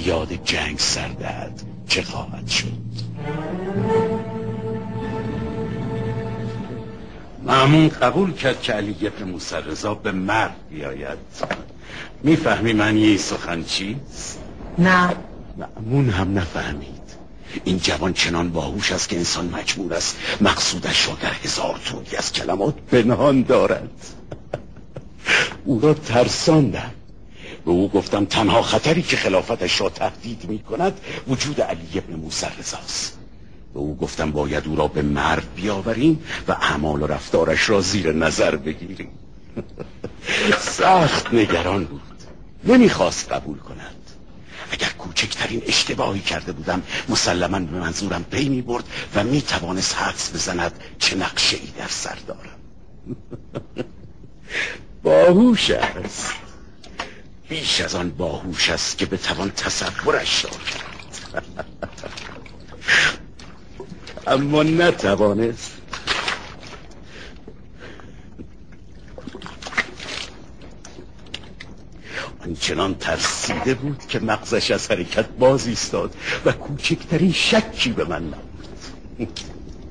یاد جنگ سر دهد چه خواهد شد؟ مأمون قبول کرد که علی ابن موسی رضا به مرد بیاید. میفهمی معنی این سخن چیست؟ نه. مأمون هم نفهمید. این جوان چنان باهوش است که انسان مجبور است مقصودش را در هزار تویی از کلمات پنهان دارد. او را ترساندم. به او گفتم تنها خطری که خلافتش را تهدید می کند وجود علی ابن موسی رضاست. به او گفتم باید او را به مرد بیاوریم و اعمال و رفتارش را زیر نظر بگیریم. سخت نگران بود. نمیخواست قبول کند. اگر کوچکترین اشتباهی کرده بودم مسلماً به منظورم پی می برد و می توانست حدس بزند چه نقشه ای در سر دارم. باهوش است. بیش از آن باهوش است که بتوان تصورش را کرد. اما نتوانست. آنچنان ترسیده بود که مغزش از حرکت باز ایستاد و کوچکترین شکی به من نبود.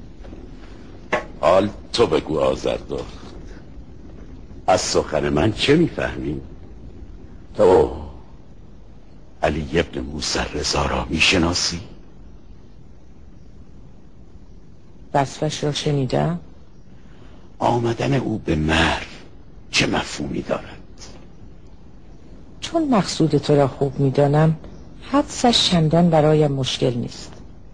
حال تو بگو آزردا، از سخن من چه میفهمی؟ تو علی ابن موسی رضا را میشناسی؟ وصفش را شنیدم. آمدن او به مرو چه مفهومی دارد؟ چون مقصود تو را خوب میدانم حدسش چندان برایم مشکل نیست.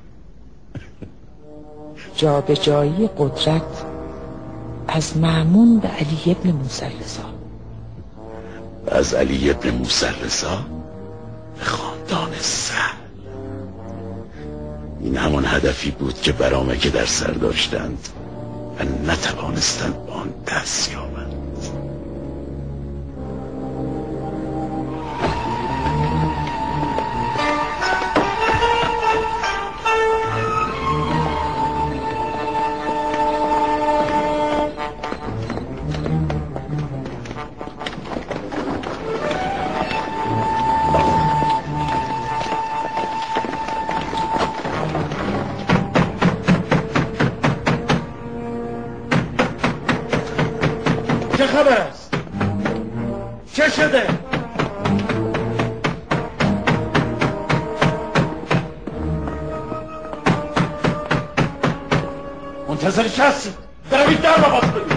جا به جایی قدرت از مأمون به علی ابن موسی رضا. از علی ابن موسی رضا به خاندان سهل. این همان هدفی بود که برآمده در سر داشتند و نتوانستند به آن دست یابند. چه خبر است؟ چه شده؟ منتظر چه هستی؟ بروید در را باز کنید.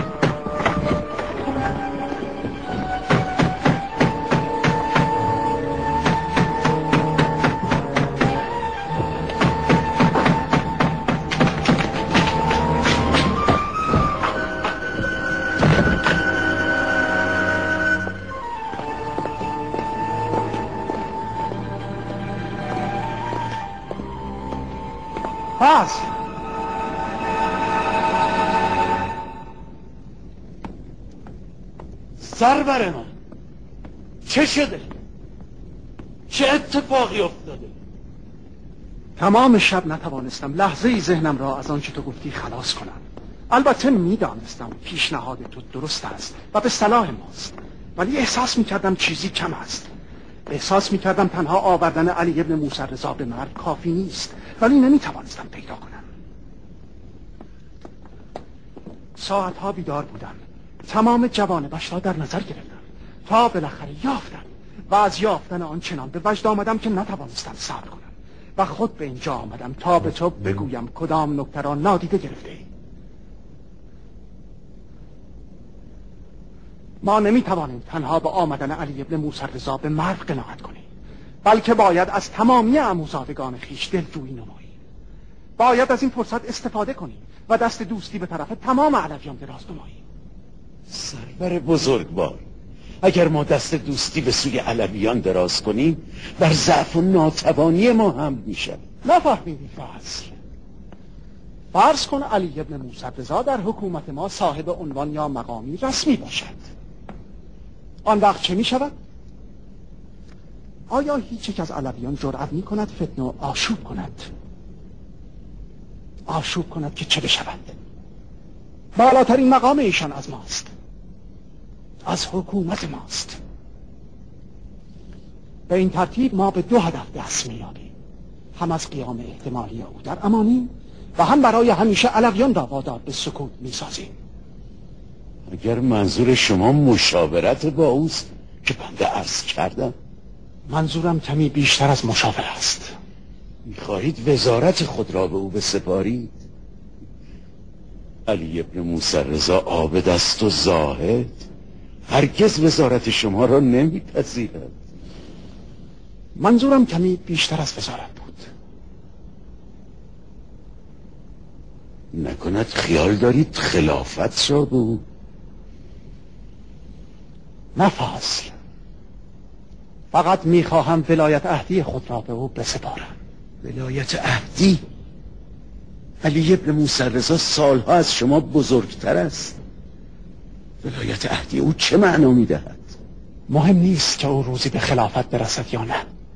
باز سرور من چه شده؟ چه اتفاقی افتاده؟ تمام شب نتوانستم لحظه ای ذهنم را از آنچه تو گفتی خلاص کنم. البته میدانستم پیشنهاد تو درست است و به صلاح ماست، ولی احساس میکردم چیزی کم است. احساس میکردم تنها آوردن علی ابن موسی رضا به مرد کافی نیست، ولی نمیتوانستم پیدا کنم. ساعتها بیدار بودم، تمام جوانبش را در نظر گرفتم تا بالاخره یافتم و از یافتن آن چنان به وجد آمدم که نتوانستم صبر کنم و خود به اینجا آمدم تا به تو بگویم کدام نکته را نادیده گرفته ای. ما نمیتوانیم تنها به آمدن علی ابن موسی رضا به مرو قناعت کنیم، بلکه باید از تمامی عموزادگان خویش دلجویی نماییم. باید از این فرصت استفاده کنیم و دست دوستی به طرف تمام علویان دراز نماییم. سرور بزرگوار، اگر ما دست دوستی به سوی علویان دراز کنیم بر ضعف و ناتوانی ما هم میشه. نفهمیدی فضل؟ فرض کن علی ابن موسی رضا در حکومت ما صاحب عنوان یا مقامی رسمی باشد. آن وقت چه می شود؟ آیا هیچ یک از علویان جرأت می کند فتنه و آشوب کند؟ آشوب کند که چه بشود؟ بالاترین مقام ایشان از ماست، از حکومت ماست. به این ترتیب ما به 2 هدف دست می‌یابیم: هم از قیام احتمالی او در امانی و هم برای همیشه علویان را وادار به سکوت می‌سازیم. اگر منظور شما مشاورت با اوست که بنده عرض کردم. منظورم کمی بیشتر از مشاوره است. می‌خواهید وزارت خود را به او بسپارید؟ علی ابن موسی رضا عابد است و زاهد، هرگز وزارت شما را نمیپذیرد. منظورم کمی بیشتر از وزارت بود. نکند خیال دارید خلافت را به او؟ نه فاصل، فقط میخواهم ولایت عهدی خود را به او بسپارم. ولایت عهدی؟ علی ابن موسی رضا سالها از شما بزرگتر است. ولایت عهدی او چه معنا میدهد؟ مهم نیست که او روزی به خلافت برسد یا نه،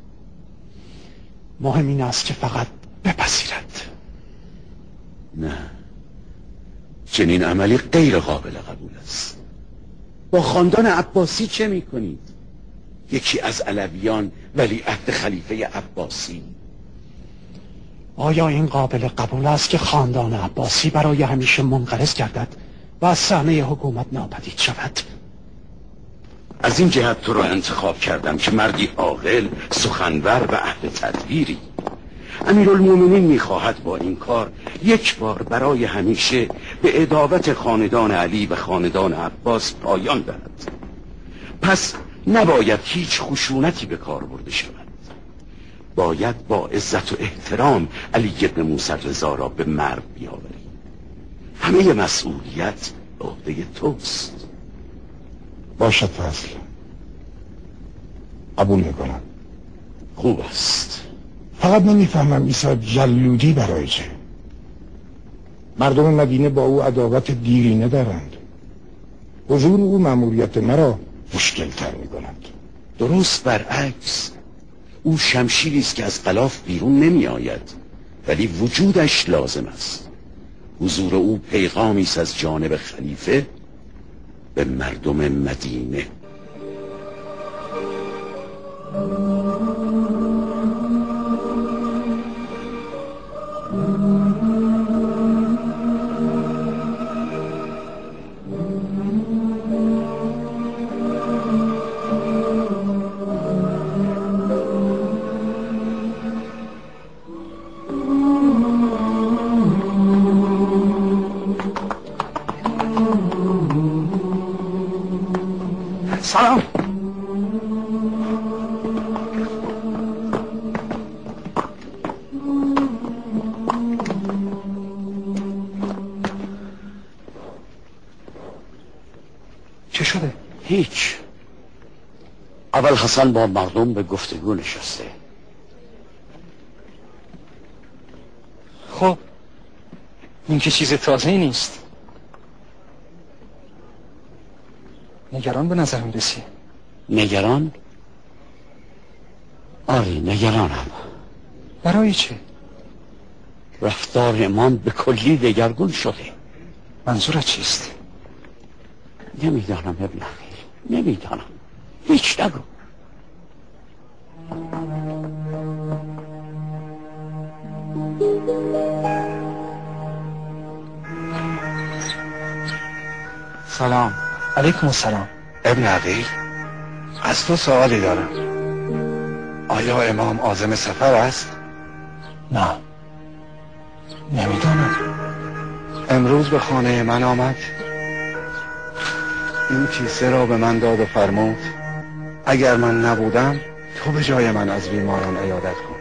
مهم این است که فقط بپذیرد. نه، چنین عملی غیر قابل قبول است. با خاندان عباسی چه میکنید؟ یکی از علویان ولی عهد خلیفه عباسی. آیا این قابل قبول است که خاندان عباسی برای همیشه منقرض گردد و از صحنه حکومت ناپدید شود؟ از این جهت تو را انتخاب کردم که مردی عاقل، سخنور و اهل تدبیری. امیرالمومنین میخواهد با این کار یک بار برای همیشه به عداوت خاندان علی و خاندان عباس پایان دهد. پس نباید هیچ خشونتی به کار برده شود. باید با عزت و احترام علی ابن موسی رضا را به مرد بیاوری. همه مسئولیت به عهده توست. باشد فضل، قبول میکنم. خوب است. فقط نمیفهمم عیسی جلودی برای چه؟ مردم مدینه با او عداوت دیرینه دارند. حضور او مأموریت مرا مشکل تر میکند. درست برعکس، او شمشیری است که از غلاف بیرون نمی آید، ولی وجودش لازم است. حضور او پیغامی است از جانب خلیفه به مردم مدینه. سلام. چه شده؟ هیچ. اول حسن با مردم به گفتگو نشسته. خب این که چیز تازه‌ای نیست. نگران به نظر میرسی. نگران؟ آره نگرانم. برای چه؟ رفتار امام به کلی دگرگون شده. منظورت چیست؟ نمیدانم ابن اخی، نمیدانم. هیچ نگو. سلام. علیکم السلام. ابن عقیل، از تو سوالی دارم. آیا امام عازم سفر است؟ نه، نمیدانم. امروز به خانه من آمد، این کیسه را به من داد و فرمود اگر من نبودم تو به جای من از بیماران عیادت کن.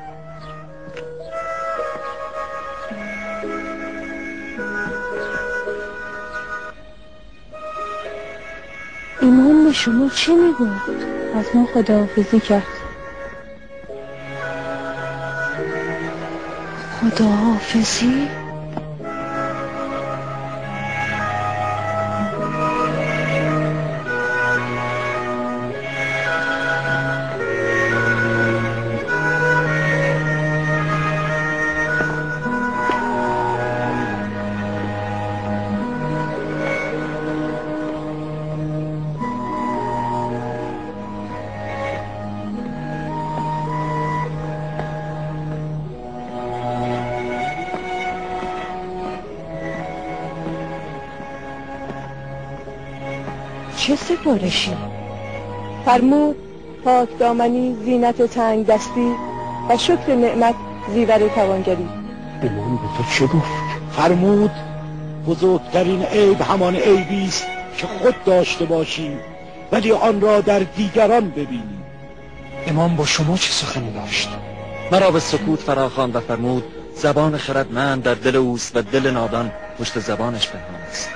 امام به شما چه میگفت؟ از ما خداحافظی کرد. خداحافظی؟ چه سفارشی؟ فرمود پاک دامنی، زینت تنگ دستی و شکر نعمت زیور توانگری. امام به تو چه گفت؟ فرمود بزرگترین عیب همان عیبی است که خود داشته باشی ولی آن را در دیگران ببینی. امام با شما چه سخنی داشت؟ مرا به سکوت فراخواند و فرمود زبان خردمند در دل اوست و دل نادان پشت زبانش پنهان است.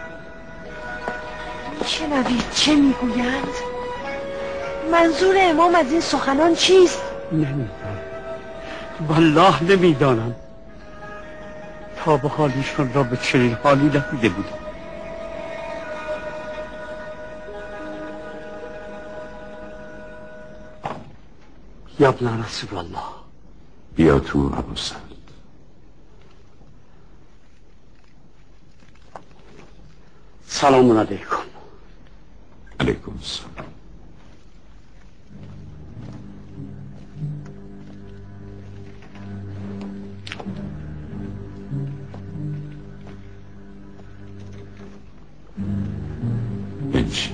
شنوید چه میگویند؟ منظور امام از این سخنان چیست؟ نمیدانم، والله نمیدانم. تا به حال ایشان را به چنین حالی ندیده بودم. یا ابن رسول الله، بیا تو ابو سعد. سلام علیکم. علیکم السلام. بنشین.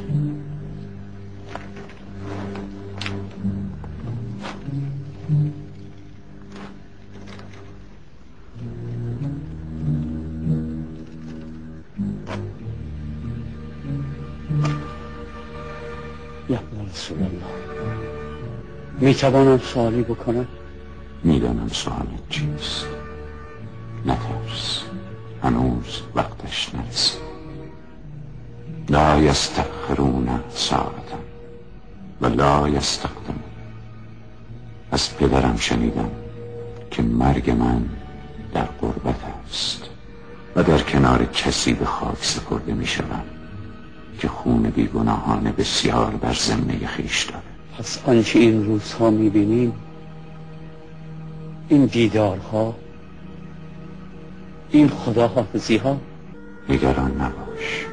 یا رسول الله، میتوانم سوالی بکنم؟ میدانم سوالت چیست. نترس، هنوز وقتش نرسید. لا یستأخرون ساعتا و لا یستقدمون. از پدرم شنیدم که مرگ من در قربت است و در کنار کسی به خاک سپرده می شدم که خون بیگناهان بسیار بر ذمه خویش داره. پس آنچه این روزها می بینیم، این دیدارها، این خداحافظی ها، نگران نباش.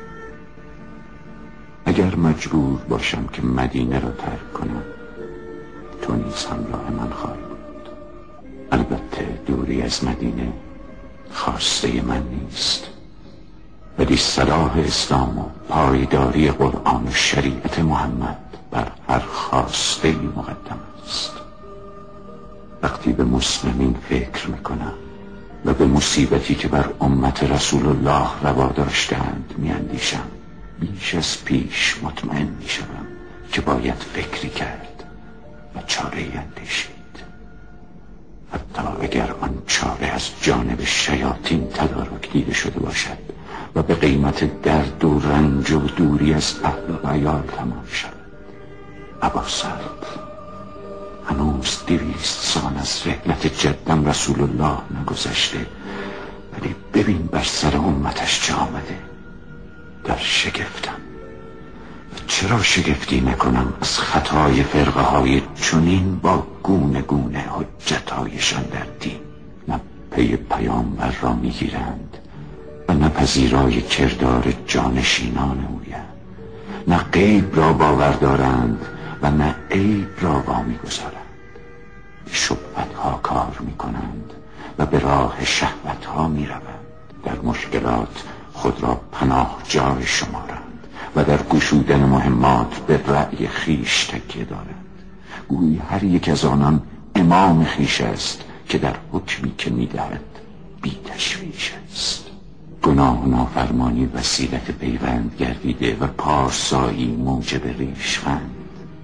اگر مجبور باشم که مدینه را ترک کنم، تو نیز همراه من خواهی بود. البته دوری از مدینه خواسته من نیست، ولی صلاح اسلام و پایداری قرآن و شریعت محمد بر هر خواسته مقدم است. وقتی به مسلمین فکر میکنم و به مصیبتی که بر امت رسول الله روا داشتند میاندیشم، بیش از پیش مطمئن میشوم که باید فکری کرد و چاره اندیشید، حتی اگر آن چاره از جانب شیاطین تدارک دیده شده باشد و به قیمت درد و رنج و دوری از اهل و عیال تمام شد. ابا سعد، هنوز 200 سال از رحلت جدم رسول الله نگذشته، ولی ببین بر سر امتش چه آمده. در شگفتم. و چرا شگفتی نکنم از خطای فرقه های چنین با گونه گونه حجتهایشان در دین؟ نه پی پیامبر را میگیرند و نه پذیرای کردار جانشینان اویند، نه غیب را باور دارند و نه عیب را وامی گذارند. به شبهتها کار میکنند و به راه شهوتها میروند. در مشکلات خود را پناه جای شمارند و در گشودن مهمات به رأی خیش تکیه دارند. گویی هر یک از آنان امام خیش است که در حکمی که میدهد بی تشویش است. گناه و نافرمانی وسیلت پیوند گردیده و پارسایی موجب ریشخند.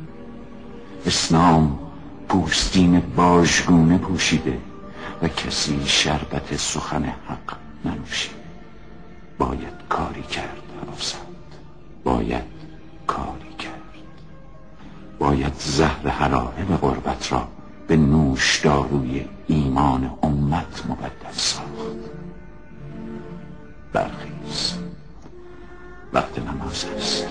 اسلام پوستین باژگونه پوشیده و کسی شربت سخن حق ننوشیده. باید کاری کرد حراسد، باید کاری کرد. باید زهر حرائم غربت را به نوشداروی ایمان امت مبدل ساخت. برخیز، وقت نماز است.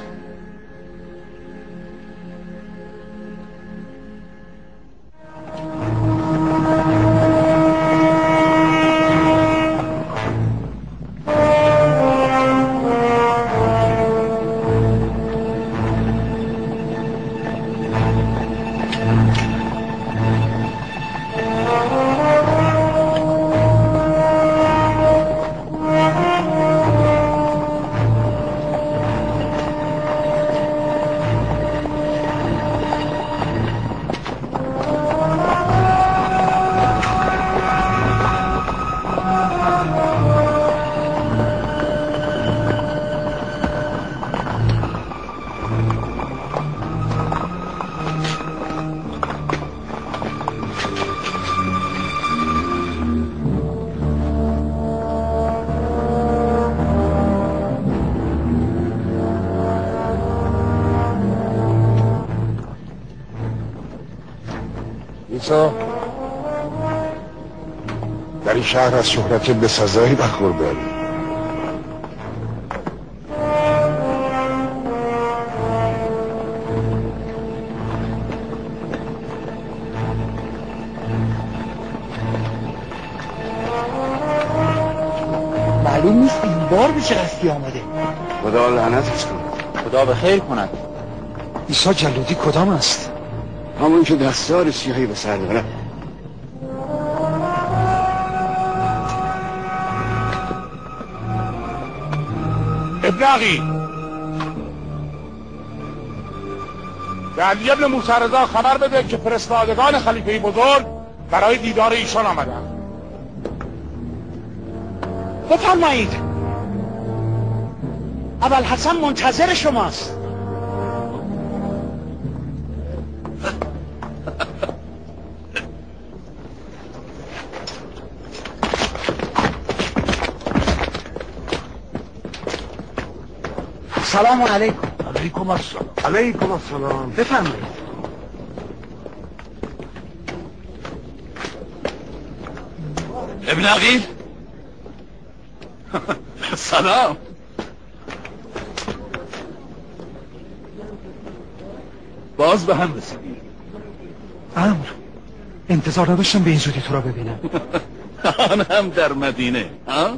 حتی در این شهر از شهرت بسزایی برخورداری. معلوم نیست این بار به چه قصدی آمده. خدا لعنتش کن. خدا به خیر کند. عیسی جلودی کدام است؟ همون که دستار سیاهی به سر داره. ابن عقیل، به علی ابن موسی رضا خبر بده که فرستادگان خلیفه بزرگ برای دیدار ایشان آمدند. بفرمایید. ابوالحسن منتظر شماست. سلام علیکم. علیکم السلام. علیکم السلام. بفرمایید. ابن عقیل سلام. باز به هم رسیدی. امر انتظار نداشتم به این زودی تو را ببینم. آن هم در مدینه ها؟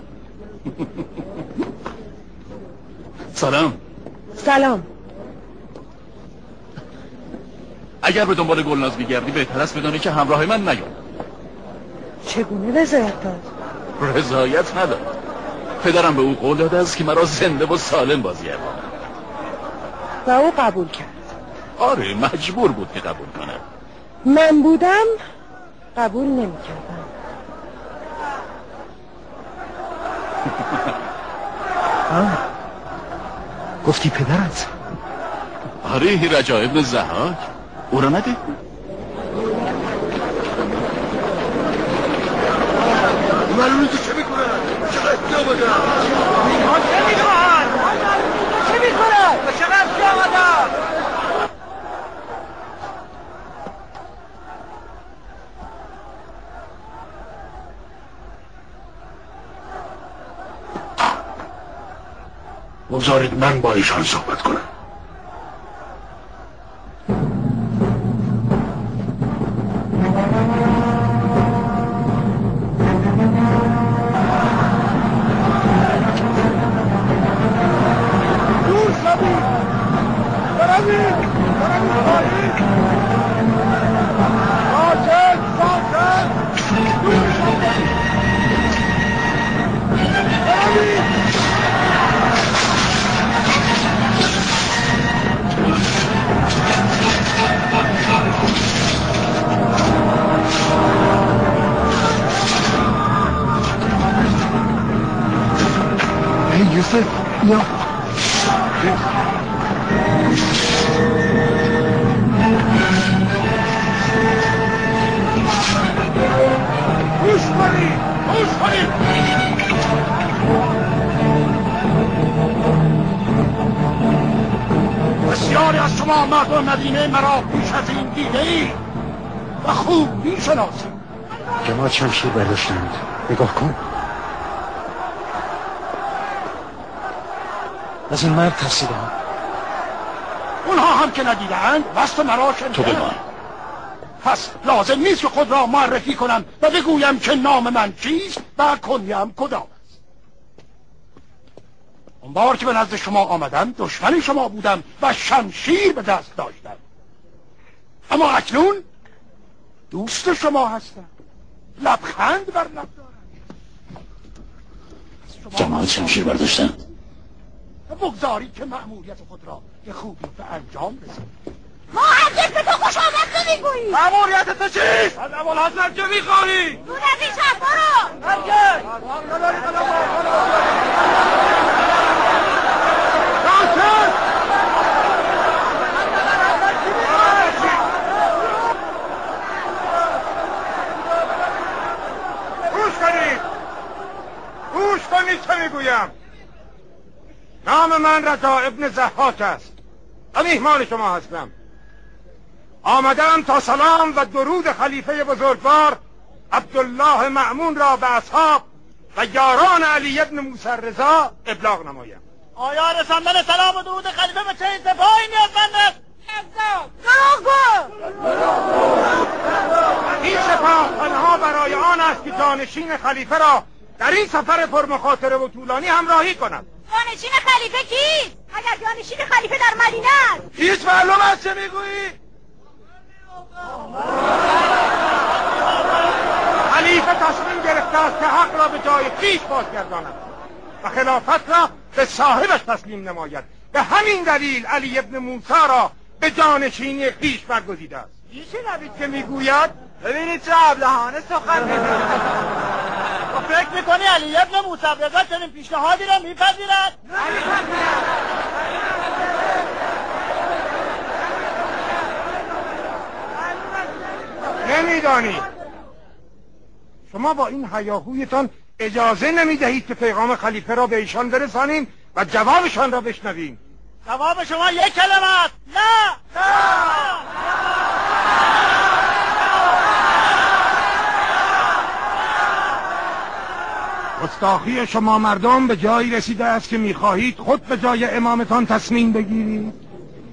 سلام. سلام. اگر به دنبال گلناز میگردی بهتر است بدانی که همراه من نیام. چگونه رضایت داد؟ رضایت نداد. پدرم به او قول داده است که مرا زنده و سالم بازگرداند و او قبول کرد. آره مجبور بود که قبول کند. من بودم قبول نمی کردم. گفتی پدرت؟ آره رجا ابن ضحاک. او را ندید؟ معلومه که چه میکنه؟ چقدر چه آمده؟ چه میکنن؟ چه میکنن؟ به چقدر چه آمده؟ بگذارید من با ایشان صحبت کنم. یوسف بیا. گوش کنید، گوش کنید. بسیاری از شما مردم مدینه مرا پیش از این دیده ای و خوب میشناسید. جماعت شمشیر برداشتند. نگاه کن. از این مرد ترسیدم. اونها هم که ندیدند وسط مرا شنیدند. تو بمان. پس لازم نیست که خود را معرفی کنم و بگویم که نام من چیست و کنیم کدام است. اون بار که به نزد شما آمدم دشمن شما بودم و شمشیر به دست داشتم، اما اکنون دوست شما هستم. لبخند بر لب دارم. جماعت شمشیر برداشتن. و بگذارید که مأموریت خود را به خوبی به انجام رسید. ما هرگز به تو خوش آمد نمیگویی. مأموریت تو چیست؟ از ابوالحسن چه میخوانی؟ دور از این شهر برو. هرگز. گوش کنید، گوش کنید چه میگویم. نام من رضا ابن ضحاک است و میهمان شما هستم. آمدم تا سلام و درود خلیفه بزرگوار عبدالله مأمون را به اصحاب و یاران علی ابن موسی رضا ابلاغ نمایم. آیا رساندن سلام و درود خلیفه به چه سپاهی نیازمند است؟ این سپاه تنها برای آن است که جانشین خلیفه را در این سفر پرمخاطره و طولانی همراهی کند. جانشین خلیفه کیست؟ اگر جانشین خلیفه در مدینه است هیچ معلوم است چه میگویی؟ خلیفه تصمیم گرفته است که حق را به جای خویش بازگرداند و خلافت را به صاحبش تسلیم نماید. به همین دلیل علی ابن موسی را به جانشینی خویش برگزیده است. این شنوید که میگوید؟ ببینید چه ابلهانه سخن میگوید. و فکر میکنی علی ابن موسی رضا چنین پیشنهادی را میپذیرد؟ نمیدانی شما با این هیاهویتان اجازه نمیدهید که پیغام خلیفه را به ایشان برسانیم و جوابشان را بشنویم. جواب شما یک کلمه است: نه. گستاخی شما مردم به جایی رسیده است که میخواهید خود به جای امامتان تصمیم بگیرید.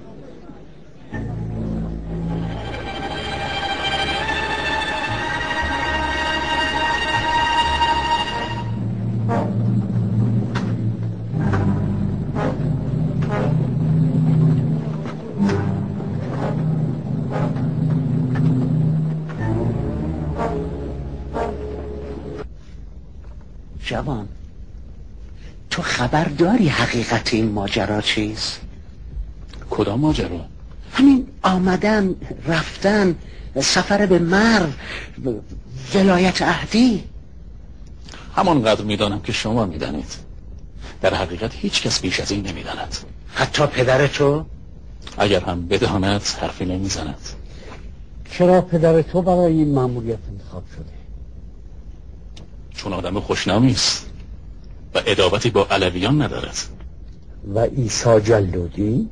جوان، تو خبر داری حقیقت این ماجرا چیست؟ کدام ماجرا؟ همین آمدن، رفتن، سفر به مرو، ولایت عهدی. همانقدر میدانم که شما میدانید. در حقیقت هیچ کس بیش از این نمیداند. حتی پدر تو؟ اگر هم بداند حرفی نمیزند. چرا پدر تو برای این مأموریت انتخاب شده؟ چون آدم خوشنامی است و عداوتی با علویان ندارد. و عیسی جلودی؟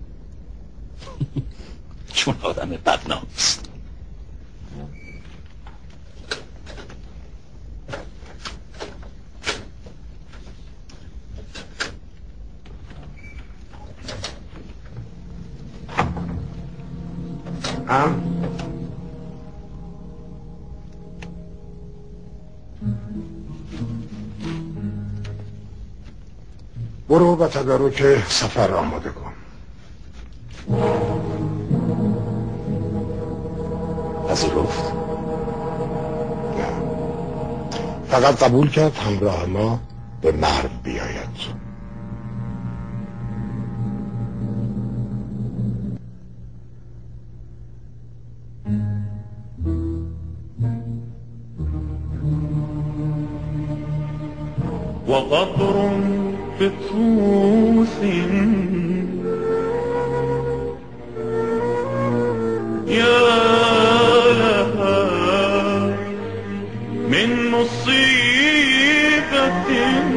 چون آدم بدنام است. برو و تدارک سفر آماده کن. پذیرفت؟ نه، فقط قبول کرد همراه ما به مرو بیاید. وقطر في طوس يا لها من مصيبة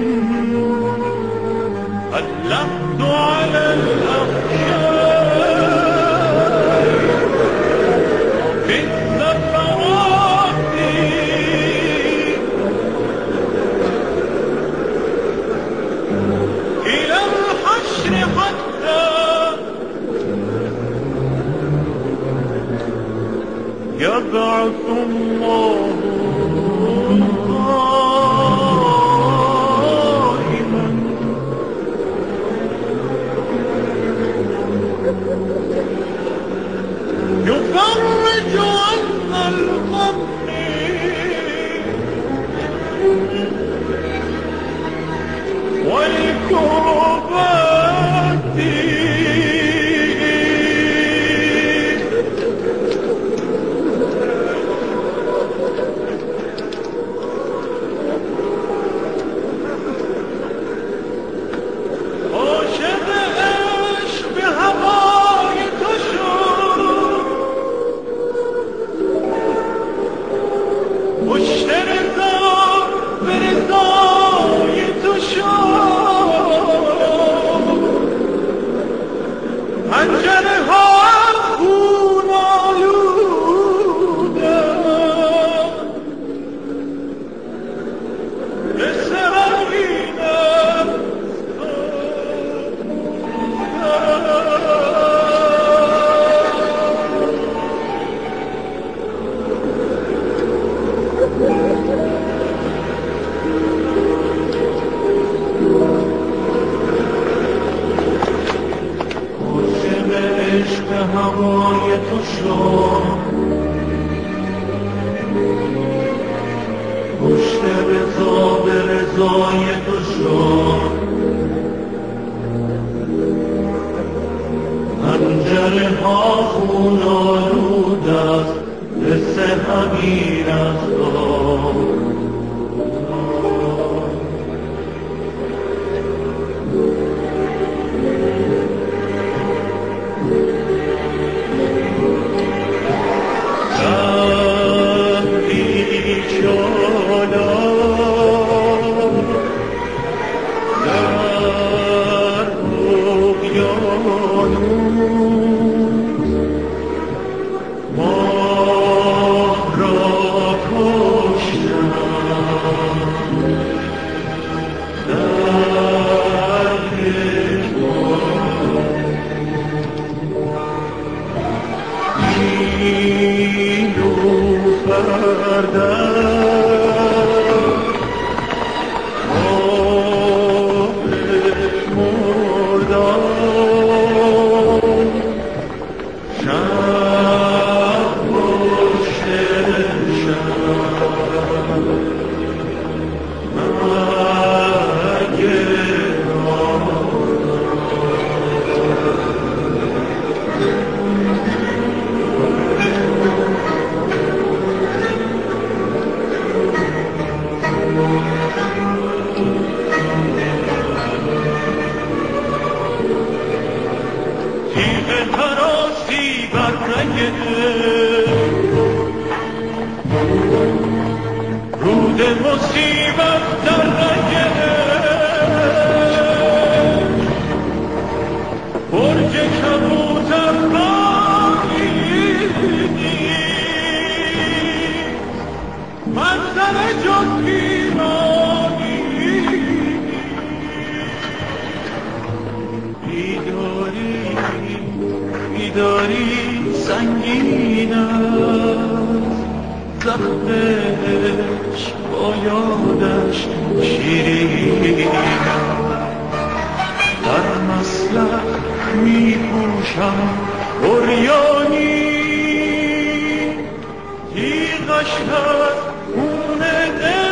ألقت على الأخشاب في السفرات إلى الحشر حتى يبعث الله قائما يفرج عنا الغم والكربات عاشق عشق به هوای تو شد، پشت رضا به رضای تو شد، پنجره ها خون آلود هوای تو شد پشت رضا به رضای تو شد پنجره ها خون آلود است حس همین از رود مصیبت در رگه برج کبوتر باقیدی منظر جز پیرانی بیداری سنگین است زخمش با یادش شیرین در مسلح می پوشم عریانی تیغش در خون دل